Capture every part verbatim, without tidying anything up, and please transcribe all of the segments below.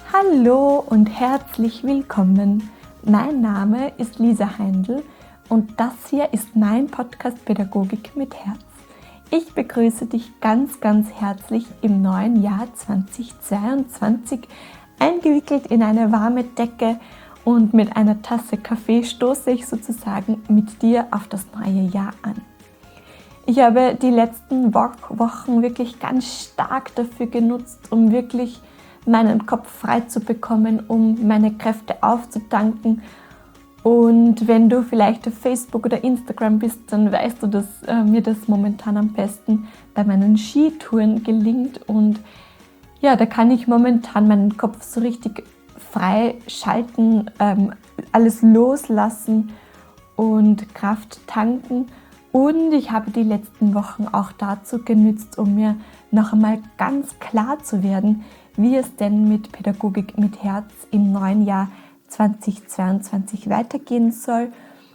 Hallo und herzlich willkommen. Mein Name ist Lisa Heindl und das hier ist mein Podcast Pädagogik mit Herz. Ich begrüße dich ganz, ganz herzlich im neuen Jahr zweitausendzweiundzwanzig. Eingewickelt in eine warme Decke und mit einer Tasse Kaffee stoße ich sozusagen mit dir auf das neue Jahr an. Ich habe die letzten Wochen wirklich ganz stark dafür genutzt, um wirklich meinen Kopf frei zu bekommen, um meine Kräfte aufzutanken. Und wenn du vielleicht auf Facebook oder Instagram bist, dann weißt du, dass äh, mir das momentan am besten bei meinen Skitouren gelingt. Und ja, da kann ich momentan meinen Kopf so richtig frei schalten, ähm, alles loslassen und Kraft tanken. Und ich habe die letzten Wochen auch dazu genützt, um mir noch einmal ganz klar zu werden, wie es denn mit Pädagogik mit Herz im neuen Jahr zweitausendzweiundzwanzig weitergehen soll.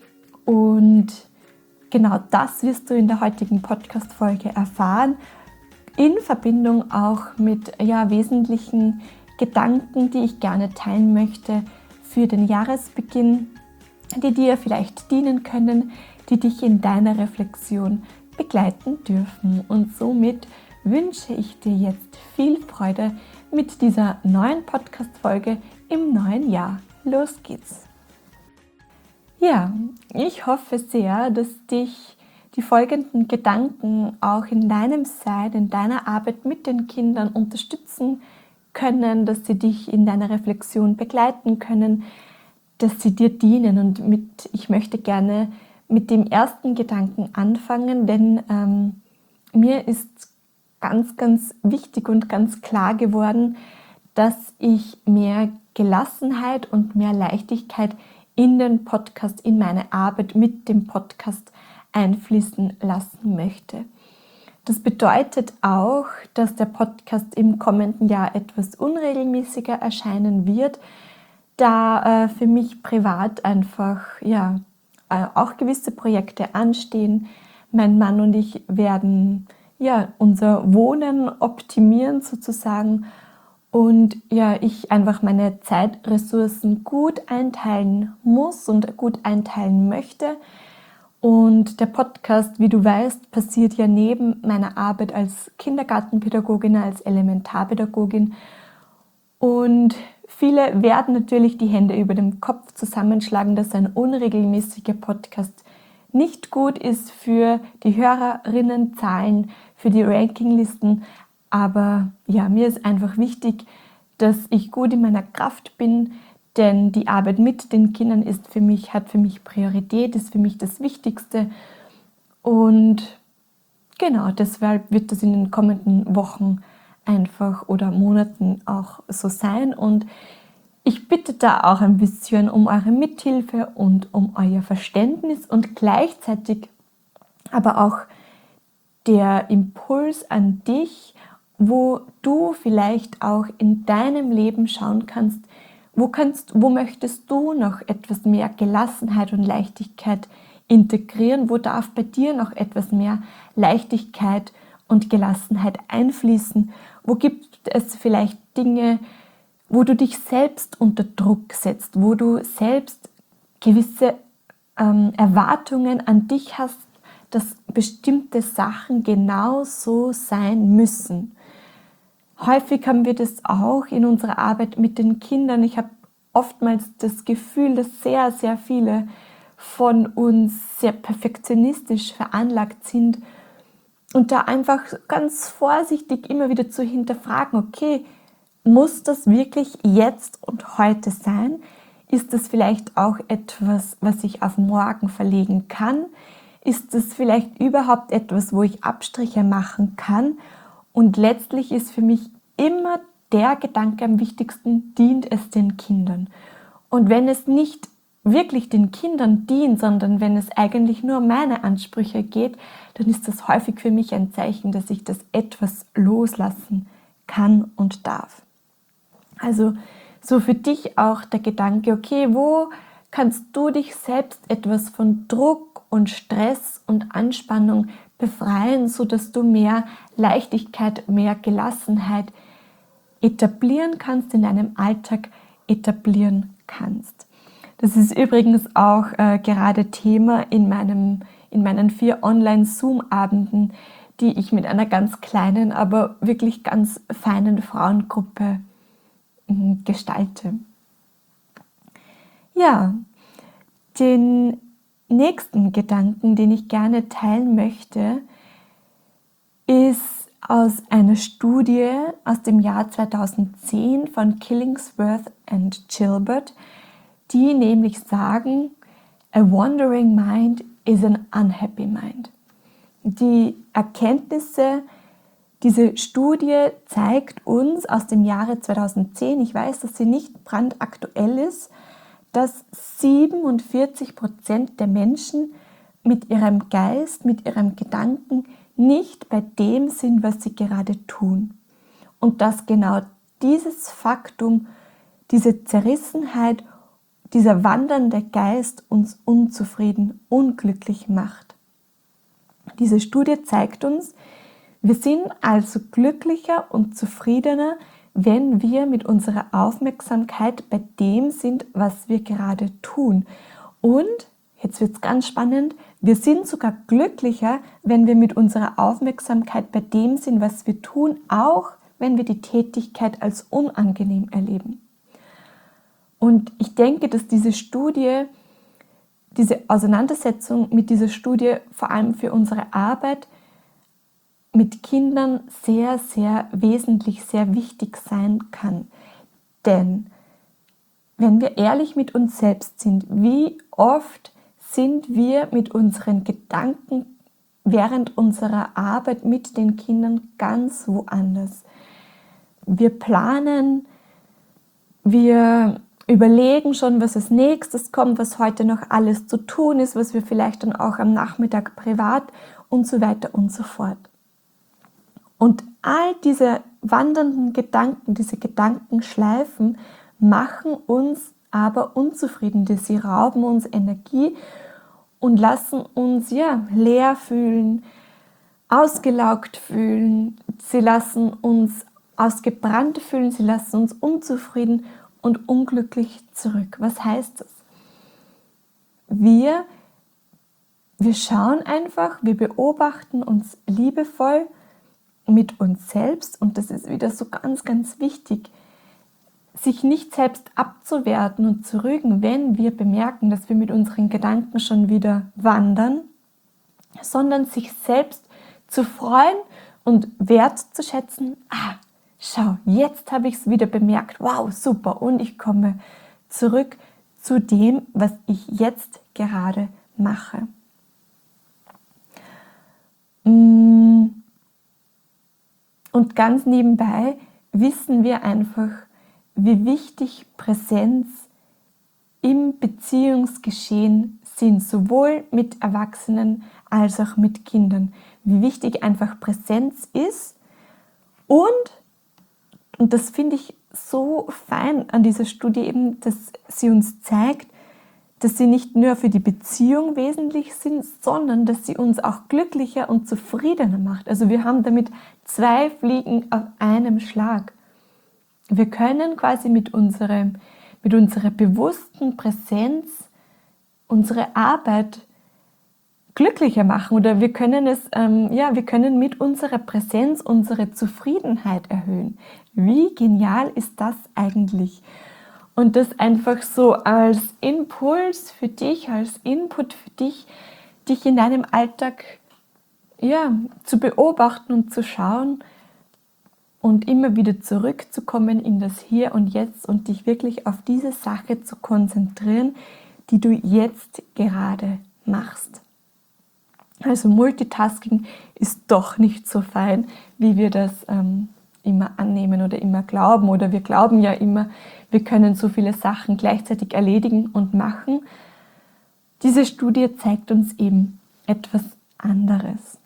Und genau das wirst du in der heutigen Podcast-Folge erfahren, in Verbindung auch mit ja, wesentlichen Gedanken, die ich gerne teilen möchte für den Jahresbeginn, die dir vielleicht dienen können, die dich in deiner Reflexion begleiten dürfen. Und somit wünsche ich dir jetzt viel Freude mit dieser neuen Podcast-Folge im neuen Jahr. Los geht's! Ja, ich hoffe sehr, dass dich die folgenden Gedanken auch in deinem Sein, in deiner Arbeit mit den Kindern unterstützen können, dass sie dich in deiner Reflexion begleiten können, dass sie dir dienen. Und mit, ich möchte gerne mit dem ersten Gedanken anfangen, denn ähm, mir ist ganz, ganz wichtig und ganz klar geworden, dass ich mehr Gelassenheit und mehr Leichtigkeit in den Podcast, in meine Arbeit mit dem Podcast einfließen lassen möchte. Das bedeutet auch, dass der Podcast im kommenden Jahr etwas unregelmäßiger erscheinen wird, da äh, für mich privat einfach ja, äh, auch gewisse Projekte anstehen. Mein Mann und ich werden ja, unser Wohnen optimieren sozusagen und ja, ich einfach meine Zeitressourcen gut einteilen muss und gut einteilen möchte. Und der Podcast, wie du weißt, passiert ja neben meiner Arbeit als Kindergartenpädagogin, als Elementarpädagogin. Und viele werden natürlich die Hände über dem Kopf zusammenschlagen, dass ein unregelmäßiger Podcast nicht gut ist für die Hörerinnenzahlen, für die Rankinglisten. Aber ja, mir ist einfach wichtig, dass ich gut in meiner Kraft bin, denn die Arbeit mit den Kindern ist für mich, hat für mich Priorität, ist für mich das Wichtigste. Und genau, deshalb wird das in den kommenden Wochen einfach oder Monaten auch so sein. Und ich bitte da auch ein bisschen um eure Mithilfe und um euer Verständnis und gleichzeitig aber auch der Impuls an dich, wo du vielleicht auch in deinem Leben schauen kannst, wo kannst, wo möchtest du noch etwas mehr Gelassenheit und Leichtigkeit integrieren, wo darf bei dir noch etwas mehr Leichtigkeit und Gelassenheit einfließen, wo gibt es vielleicht Dinge, wo du dich selbst unter Druck setzt, wo du selbst gewisse ähm, Erwartungen an dich hast, dass bestimmte Sachen genau so sein müssen. Häufig haben wir das auch in unserer Arbeit mit den Kindern. Ich habe oftmals das Gefühl, dass sehr, sehr viele von uns sehr perfektionistisch veranlagt sind und da einfach ganz vorsichtig immer wieder zu hinterfragen, okay, muss das wirklich jetzt und heute sein? Ist das vielleicht auch etwas, was ich auf morgen verlegen kann? Ist das vielleicht überhaupt etwas, wo ich Abstriche machen kann? Und letztlich ist für mich immer der Gedanke am wichtigsten, dient es den Kindern? Und wenn es nicht wirklich den Kindern dient, sondern wenn es eigentlich nur um meine Ansprüche geht, dann ist das häufig für mich ein Zeichen, dass ich das etwas loslassen kann und darf. Also so für dich auch der Gedanke, okay, wo kannst du dich selbst etwas von Druck und Stress und Anspannung befreien, sodass du mehr Leichtigkeit, mehr Gelassenheit etablieren kannst, in deinem Alltag etablieren kannst. Das ist übrigens auch äh, gerade Thema in, meinem, in meinen vier Online-Zoom-Abenden, die ich mit einer ganz kleinen, aber wirklich ganz feinen Frauengruppe äh, gestalte. Ja, den nächsten Gedanken, den ich gerne teilen möchte, ist aus einer Studie aus dem Jahr zweitausendzehn von Killingsworth und Gilbert, die nämlich sagen, a wandering mind is an unhappy mind. Die Erkenntnisse, diese Studie zeigt uns aus dem Jahre zweitausendzehn, ich weiß, dass sie nicht brandaktuell ist, dass siebenundvierzig Prozent der Menschen mit ihrem Geist, mit ihrem Gedanken nicht bei dem sind, was sie gerade tun. Und dass genau dieses Faktum, diese Zerrissenheit, dieser wandernde Geist uns unzufrieden, unglücklich macht. Diese Studie zeigt uns, wir sind also glücklicher und zufriedener, wenn wir mit unserer Aufmerksamkeit bei dem sind, was wir gerade tun. Und, jetzt wird es ganz spannend, wir sind sogar glücklicher, wenn wir mit unserer Aufmerksamkeit bei dem sind, was wir tun, auch wenn wir die Tätigkeit als unangenehm erleben. Und ich denke, dass diese Studie, diese Auseinandersetzung mit dieser Studie vor allem für unsere Arbeit mit Kindern sehr, sehr wesentlich, sehr wichtig sein kann. Denn wenn wir ehrlich mit uns selbst sind, wie oft sind wir mit unseren Gedanken während unserer Arbeit mit den Kindern ganz woanders. Wir planen, wir überlegen schon, was als nächstes kommt, was heute noch alles zu tun ist, was wir vielleicht dann auch am Nachmittag privat und so weiter und so fort. Und all diese wandernden Gedanken, diese Gedankenschleifen machen uns aber unzufrieden. Sie rauben uns Energie und lassen uns ja leer fühlen, ausgelaugt fühlen. Sie lassen uns ausgebrannt fühlen, sie lassen uns unzufrieden und unglücklich zurück. Was heißt das? Wir, wir schauen einfach, wir beobachten uns liebevoll mit uns selbst und das ist wieder so ganz, ganz wichtig, sich nicht selbst abzuwerten und zu rügen, wenn wir bemerken, dass wir mit unseren Gedanken schon wieder wandern, sondern sich selbst zu freuen und wertzuschätzen, ah, schau, jetzt habe ich es wieder bemerkt, wow, super, und ich komme zurück zu dem, was ich jetzt gerade mache. Und ganz nebenbei wissen wir einfach, wie wichtig Präsenz im Beziehungsgeschehen sind, sowohl mit Erwachsenen als auch mit Kindern. Wie wichtig einfach Präsenz ist und Und das finde ich so fein an dieser Studie eben, dass sie uns zeigt, dass sie nicht nur für die Beziehung wesentlich sind, sondern dass sie uns auch glücklicher und zufriedener macht. Also wir haben damit zwei Fliegen auf einem Schlag. Wir können quasi mit, unserem, mit unserer bewussten Präsenz unsere Arbeit glücklicher machen oder wir können es, ähm, ja, wir können mit unserer Präsenz unsere Zufriedenheit erhöhen. Wie genial ist das eigentlich? Und das einfach so als Impuls für dich, als Input für dich, dich in deinem Alltag ja, zu beobachten und zu schauen und immer wieder zurückzukommen in das Hier und Jetzt und dich wirklich auf diese Sache zu konzentrieren, die du jetzt gerade machst. Also Multitasking ist doch nicht so fein, wie wir das ähm, immer annehmen oder immer glauben. Oder wir glauben ja immer, wir können so viele Sachen gleichzeitig erledigen und machen. Diese Studie zeigt uns eben etwas anderes.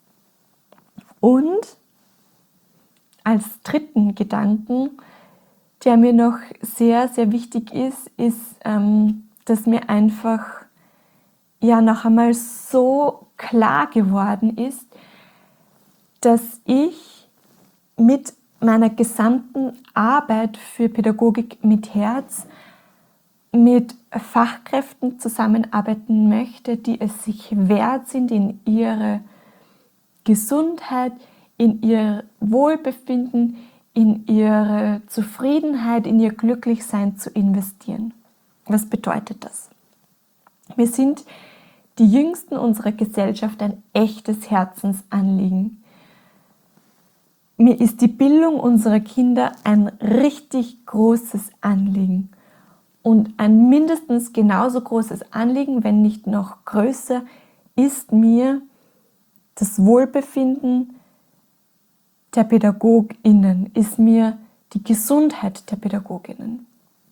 Und als dritten Gedanken, der mir noch sehr, sehr wichtig ist, ist, ähm, dass mir einfach ja noch einmal so klar geworden ist, dass ich mit meiner gesamten Arbeit für Pädagogik mit Herz mit Fachkräften zusammenarbeiten möchte, die es sich wert sind, in ihre Gesundheit, in ihr Wohlbefinden, in ihre Zufriedenheit, in ihr Glücklichsein zu investieren. Was bedeutet das? Wir sind die Jüngsten unserer Gesellschaft ein echtes Herzensanliegen. Mir ist die Bildung unserer Kinder ein richtig großes Anliegen. Und ein mindestens genauso großes Anliegen, wenn nicht noch größer, ist mir das Wohlbefinden der PädagogInnen, ist mir die Gesundheit der PädagogInnen.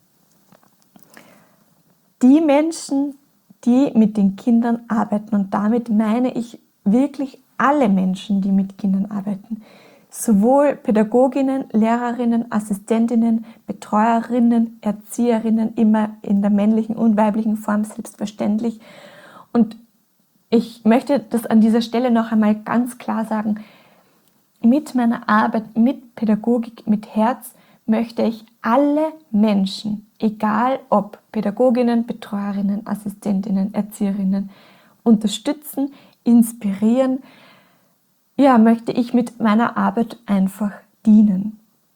Die Menschen, die mit den Kindern arbeiten, und damit meine ich wirklich alle Menschen, die mit Kindern arbeiten, sowohl Pädagoginnen, Lehrerinnen, Assistentinnen, Betreuerinnen, Erzieherinnen, immer in der männlichen und weiblichen Form selbstverständlich. Und ich möchte das an dieser Stelle noch einmal ganz klar sagen, mit meiner Arbeit mit Pädagogik mit Herz möchte ich alle Menschen, egal ob Pädagoginnen, Betreuerinnen, Assistentinnen, Erzieherinnen, unterstützen, inspirieren, ja, möchte ich mit meiner Arbeit einfach dienen.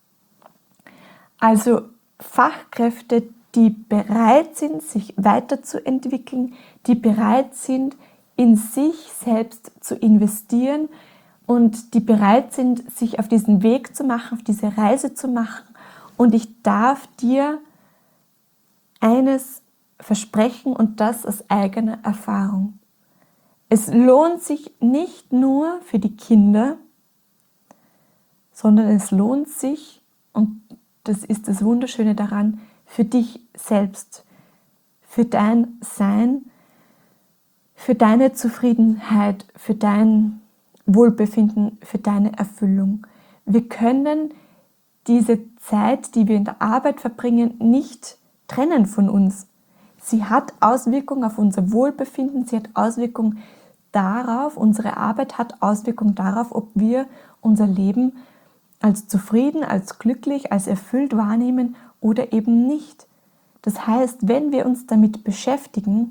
Also Fachkräfte, die bereit sind, sich weiterzuentwickeln, die bereit sind, in sich selbst zu investieren und die bereit sind, sich auf diesen Weg zu machen, auf diese Reise zu machen. Und ich darf dir eines versprechen, und das aus eigener Erfahrung. Es lohnt sich nicht nur für die Kinder, sondern es lohnt sich, und das ist das Wunderschöne daran, für dich selbst, für dein Sein, für deine Zufriedenheit, für dein Wohlbefinden, für deine Erfüllung. Wir können diese Zeit, die wir in der Arbeit verbringen, nicht trennen von uns. Sie hat Auswirkungen auf unser Wohlbefinden, sie hat Auswirkungen darauf, unsere Arbeit hat Auswirkungen darauf, ob wir unser Leben als zufrieden, als glücklich, als erfüllt wahrnehmen oder eben nicht. Das heißt, wenn wir uns damit beschäftigen,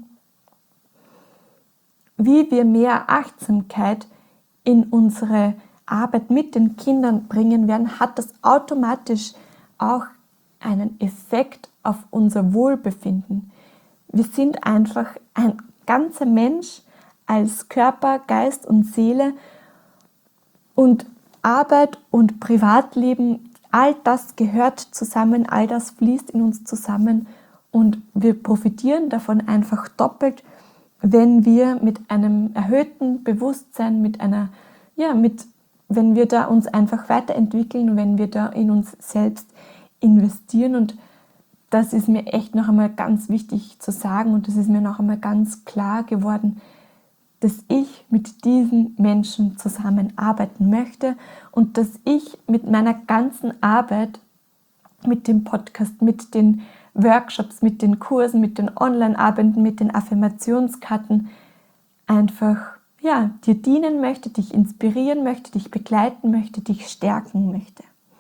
wie wir mehr Achtsamkeit in unsere Arbeit mit den Kindern bringen werden, hat das automatisch auch einen Effekt auf unser Wohlbefinden. Wir sind einfach ein ganzer Mensch als Körper, Geist und Seele, und Arbeit und Privatleben, all das gehört zusammen, all das fließt in uns zusammen, und wir profitieren davon einfach doppelt, wenn wir mit einem erhöhten Bewusstsein, mit einer, ja, mit, wenn wir da uns einfach weiterentwickeln, wenn wir da in uns selbst investieren. Und das ist mir echt noch einmal ganz wichtig zu sagen, und das ist mir noch einmal ganz klar geworden, dass ich mit diesen Menschen zusammenarbeiten möchte und dass ich mit meiner ganzen Arbeit, mit dem Podcast, mit den Workshops, mit den Kursen, mit den Online-Abenden, mit den Affirmationskarten einfach, ja, dir dienen möchte, dich inspirieren möchte, dich begleiten möchte, dich stärken möchte.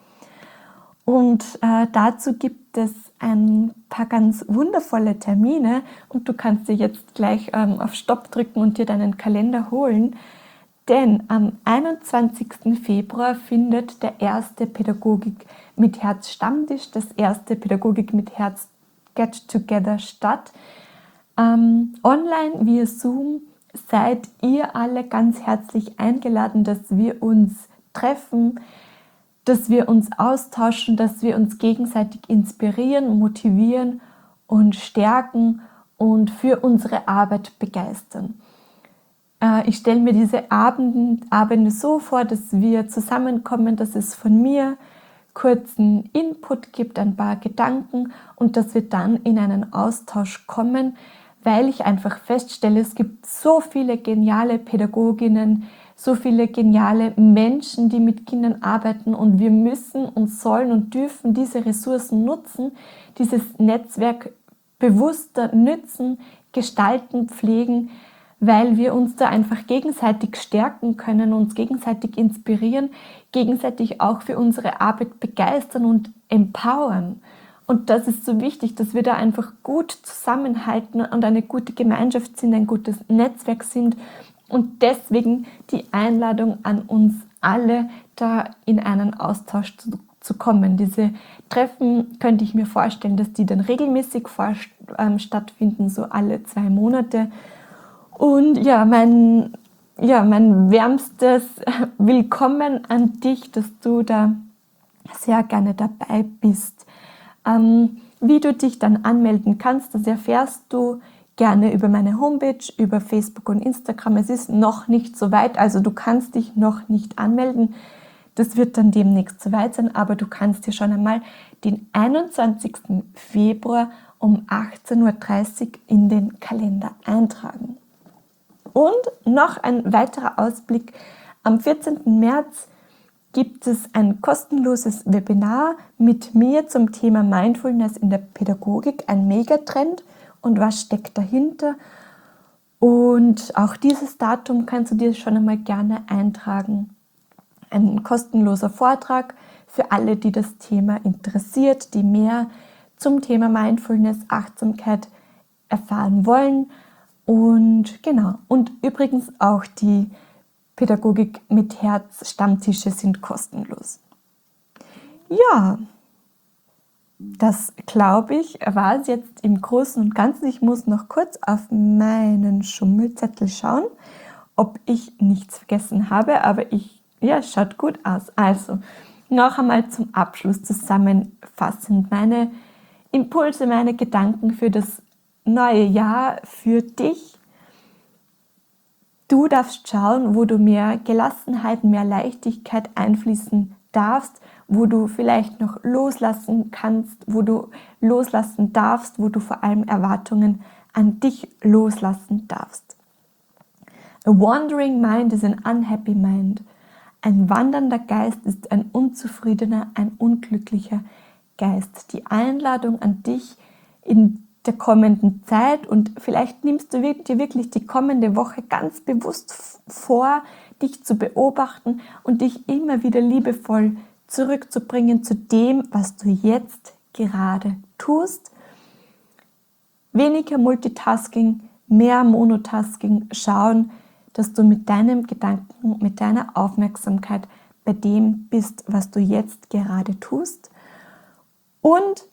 Und äh, dazu gibt es ein paar ganz wundervolle Termine, und du kannst dir jetzt gleich ähm, auf Stopp drücken und dir deinen Kalender holen, denn am einundzwanzigsten Februar findet der erste Pädagogik mit Herz Stammtisch, das erste Pädagogik mit Herz Get Together statt. Ähm, online via Zoom seid ihr alle ganz herzlich eingeladen, dass wir uns treffen, dass wir uns austauschen, dass wir uns gegenseitig inspirieren, motivieren und stärken und für unsere Arbeit begeistern. Ich stelle mir diese Abende, Abende so vor, dass wir zusammenkommen, dass es von mir kurzen Input gibt, ein paar Gedanken, und dass wir dann in einen Austausch kommen, weil ich einfach feststelle, es gibt so viele geniale Pädagoginnen, so viele geniale Menschen, die mit Kindern arbeiten, und wir müssen und sollen und dürfen diese Ressourcen nutzen, dieses Netzwerk bewusster nützen, gestalten, pflegen, weil wir uns da einfach gegenseitig stärken können, uns gegenseitig inspirieren, gegenseitig auch für unsere Arbeit begeistern und empowern. Und das ist so wichtig, dass wir da einfach gut zusammenhalten und eine gute Gemeinschaft sind, ein gutes Netzwerk sind. Und deswegen die Einladung an uns alle, da in einen Austausch zu, zu kommen. Diese Treffen könnte ich mir vorstellen, dass die dann regelmäßig vor, ähm, stattfinden, so alle zwei Monate. Und ja, mein, ja, mein wärmstes Willkommen an dich, dass du da sehr gerne dabei bist. Ähm, wie du dich dann anmelden kannst, das erfährst du gerne über meine Homepage, über Facebook und Instagram. Es ist noch nicht so weit, also du kannst dich noch nicht anmelden. Das wird dann demnächst so weit sein, aber du kannst dir schon einmal den einundzwanzigsten Februar um achtzehn Uhr dreißig in den Kalender eintragen. Und noch ein weiterer Ausblick. Am vierzehnten März gibt es ein kostenloses Webinar mit mir zum Thema Mindfulness in der Pädagogik, ein Megatrend und was steckt dahinter. Und auch dieses Datum kannst du dir schon einmal gerne eintragen. Ein kostenloser Vortrag für alle, die das Thema interessiert, die mehr zum Thema Mindfulness, Achtsamkeit erfahren wollen. Und genau, und übrigens auch die Pädagogik mit Herz Stammtische sind kostenlos. Ja, das glaube ich war es jetzt im Großen und Ganzen. Ich muss noch kurz auf meinen Schummelzettel schauen, ob ich nichts vergessen habe, aber ich, ja, es schaut gut aus. Also, noch einmal zum Abschluss zusammenfassend meine Impulse, meine Gedanken für das neue Jahr für dich. Du darfst schauen, wo du mehr Gelassenheit, mehr Leichtigkeit einfließen darfst, wo du vielleicht noch loslassen kannst, wo du loslassen darfst, wo du vor allem Erwartungen an dich loslassen darfst. A wandering mind is an unhappy mind. Ein wandernder Geist ist ein unzufriedener, ein unglücklicher Geist. Die Einladung an dich in der kommenden Zeit, und vielleicht nimmst du dir wirklich die kommende Woche ganz bewusst vor, dich zu beobachten und dich immer wieder liebevoll zurückzubringen zu dem, was du jetzt gerade tust. Weniger Multitasking, mehr Monotasking, schauen, dass du mit deinem Gedanken, mit deiner Aufmerksamkeit bei dem bist, was du jetzt gerade tust. Und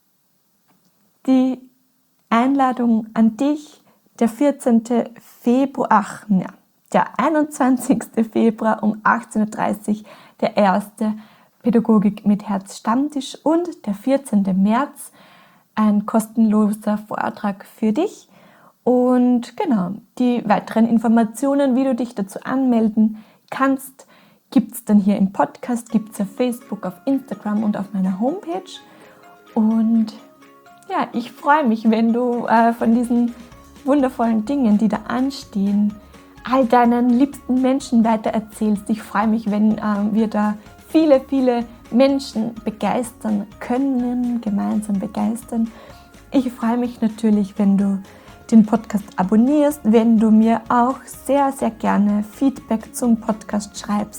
die Einladung an dich, der vierzehnten Februar, ach ja, der einundzwanzigsten Februar um achtzehn Uhr dreißig, der erste Pädagogik mit Herz Stammtisch, und der vierzehnten März ein kostenloser Vortrag für dich. Und genau, die weiteren Informationen, wie du dich dazu anmelden kannst, gibt es dann hier im Podcast, gibt es auf Facebook, auf Instagram und auf meiner Homepage. Und ja, ich freue mich, wenn du äh, von diesen wundervollen Dingen, die da anstehen, all deinen liebsten Menschen weitererzählst. Ich freue mich, wenn äh, wir da viele, viele Menschen begeistern können, gemeinsam begeistern. Ich freue mich natürlich, wenn du den Podcast abonnierst, wenn du mir auch sehr, sehr gerne Feedback zum Podcast schreibst.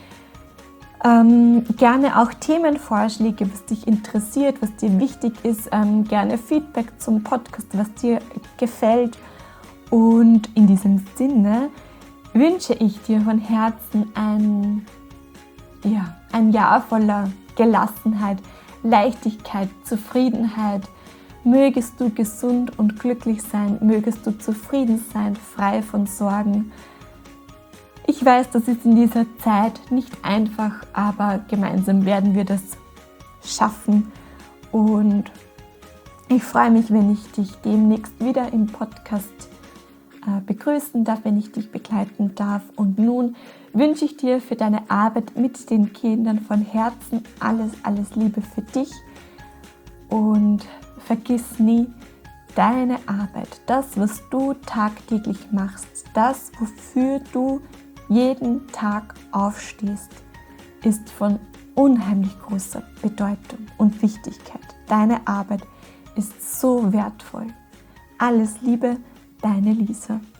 Ähm, gerne auch Themenvorschläge, was dich interessiert, was dir wichtig ist. Ähm, gerne Feedback zum Podcast, was dir gefällt. Und in diesem Sinne wünsche ich dir von Herzen ein, ja, ein Jahr voller Gelassenheit, Leichtigkeit, Zufriedenheit. Mögest du gesund und glücklich sein, mögest du zufrieden sein, frei von Sorgen. Ich weiß, das ist in dieser Zeit nicht einfach, aber gemeinsam werden wir das schaffen. Und ich freue mich, wenn ich dich demnächst wieder im Podcast äh, begrüßen darf, wenn ich dich begleiten darf. Und nun wünsche ich dir für deine Arbeit mit den Kindern von Herzen alles, alles Liebe für dich. Und vergiss nie, deine Arbeit, das, was du tagtäglich machst, das, wofür du jeden Tag aufstehst, ist von unheimlich großer Bedeutung und Wichtigkeit. Deine Arbeit ist so wertvoll. Alles Liebe, deine Lisa.